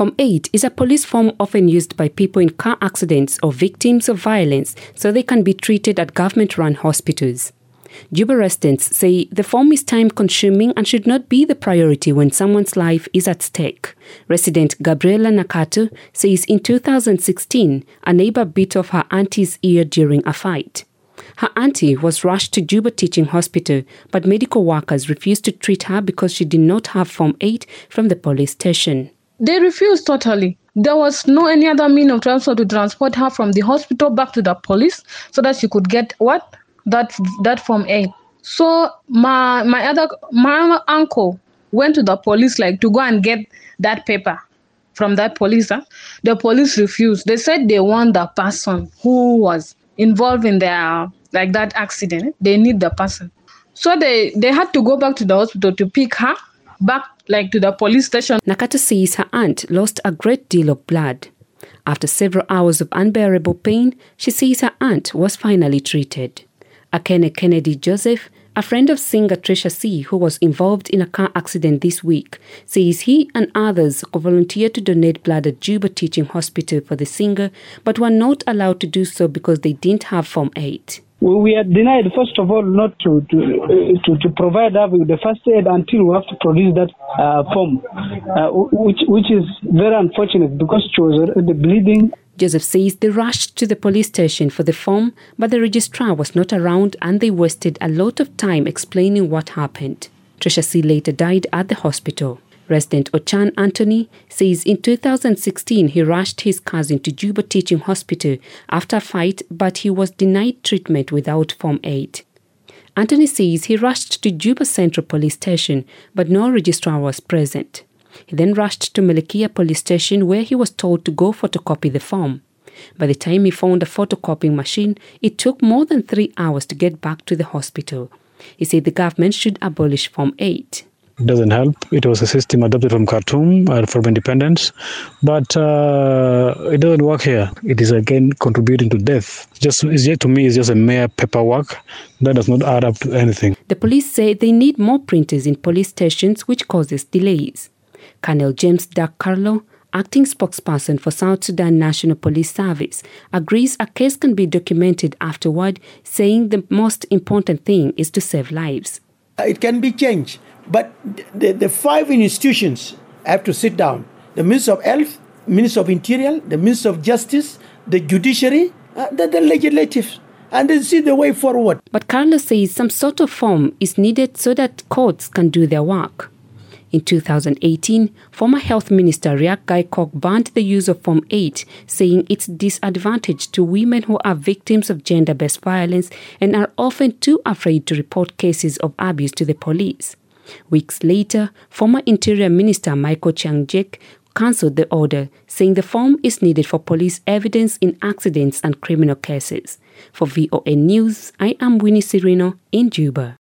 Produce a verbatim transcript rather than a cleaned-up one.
Form eight is a police form often used by people in car accidents or victims of violence so they can be treated at government-run hospitals. Juba residents say the form is time-consuming and should not be the priority when someone's life is at stake. Resident Gabriela Nakatu says in two thousand sixteen, a neighbor bit off her auntie's ear during a fight. Her auntie was rushed to Juba Teaching Hospital, but medical workers refused to treat her because she did not have Form eight from the police station. They refused totally. There was no any other means of transport to transport her from the hospital back to the police so that she could get what? That that Form eight. So my my other my uncle went to the police like to go and get that paper from that police. Huh? The police refused. They said they want the person who was involved in their like that accident. They need the person. So they, they had to go back to the hospital to pick her back like to the police station. Nakatu says her aunt lost a great deal of blood. After several hours of unbearable pain, she says her aunt was finally treated. Akene Kennedy Joseph, a friend of singer Trisha C, who was involved in a car accident this week, says he and others volunteered to donate blood at Juba Teaching Hospital for the singer, but were not allowed to do so because they didn't have Form eight. We are denied, first of all, not to to to, to provide us with the first aid until we have to produce that uh, form, uh, which which is very unfortunate because she was already bleeding. Joseph says they rushed to the police station for the form, but the registrar was not around and they wasted a lot of time explaining what happened. Trisha C later died at the hospital. Resident Ochan Anthony says in two thousand sixteen he rushed his cousin to Juba Teaching Hospital after a fight, but he was denied treatment without Form eight. Anthony says he rushed to Juba Central Police Station, but no registrar was present. He then rushed to Melekia Police Station where he was told to go photocopy the form. By the time he found a photocopying machine, it took more than three hours to get back to the hospital. He said the government should abolish Form eight. It doesn't help. It was a system adopted from Khartoum uh, from independence, but uh, it doesn't work here. It is again contributing to death. Just, it's just to me, it's just a mere paperwork that does not add up to anything. The police say they need more printers in police stations, which causes delays. Colonel James Dak Carlo, acting spokesperson for South Sudan National Police Service, agrees a case can be documented afterward, saying the most important thing is to save lives. It can be changed, but the, the five institutions have to sit down. The Minister of Health, Minister of Interior, the Minister of Justice, the Judiciary, uh, the, the Legislative, and then see the way forward. But Carlos says some sort of form is needed so that courts can do their work. In two thousand eighteen, former Health Minister Riek Gaikok banned the use of Form eight, saying it's disadvantage to women who are victims of gender-based violence and are often too afraid to report cases of abuse to the police. Weeks later, former Interior Minister Michael Chiang-Jek cancelled the order, saying the form is needed for police evidence in accidents and criminal cases. For V O A News, I am Winnie Serino in Juba.